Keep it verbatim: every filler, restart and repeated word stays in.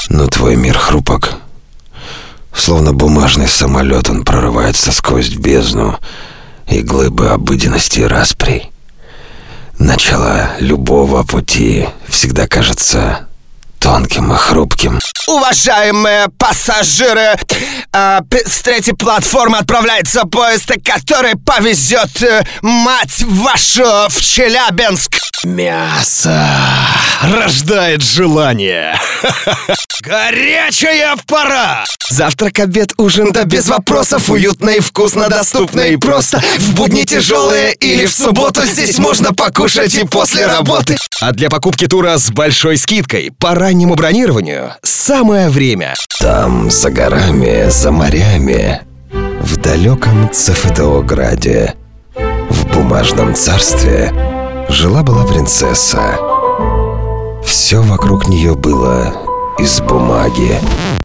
Но твой мир хрупок. Словно бумажный самолет, он прорывается сквозь бездну и глыбы обыденности и распри. Начало любого пути всегда кажется тонким и хрупким. Уважаемые пассажиры, э, с третьей платформы отправляется поезд, который повезет, э, мать вашу, в Челябинск. Мясо рождает желание. Горячая пора. Завтрак, обед, ужин, да без вопросов. Уютно и вкусно, доступно и просто. В будни тяжелые или в субботу здесь можно покушать и после работы. А для покупки тура с большой скидкой по раннему бронированию самое время. Там, за горами, за морями, в далеком Цефетеограде, в бумажном царстве жила-была принцесса. Все вокруг нее было из бумаги.